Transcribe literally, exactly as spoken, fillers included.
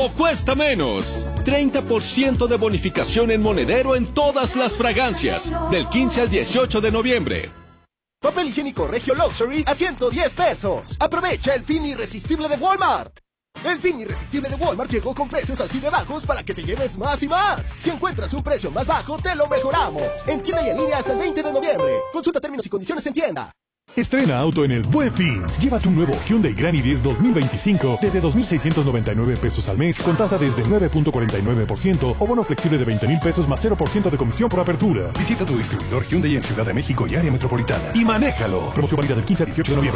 todo cuesta menos. treinta por ciento de bonificación en monedero en todas las fragancias, del quince al dieciocho de noviembre. Papel higiénico Regio Luxury a ciento diez pesos. Aprovecha el fin irresistible de Walmart. El fin irresistible de Walmart llegó con precios así de bajos para que te lleves más y más. Si encuentras un precio más bajo, te lo mejoramos. En tienda y en línea hasta el veinte de noviembre. Consulta términos y condiciones en tienda. Estrena auto en el Buen Fin. Llévate un nuevo Hyundai Grand i diez dos mil veinticinco desde dos mil seiscientos noventa y nueve pesos al mes, con tasa desde nueve punto cuarenta y nueve por ciento o bono flexible de veinte mil pesos más cero por ciento de comisión por apertura. Visita tu distribuidor Hyundai en Ciudad de México y área metropolitana y manéjalo. Promoción válida del quince al dieciocho de noviembre.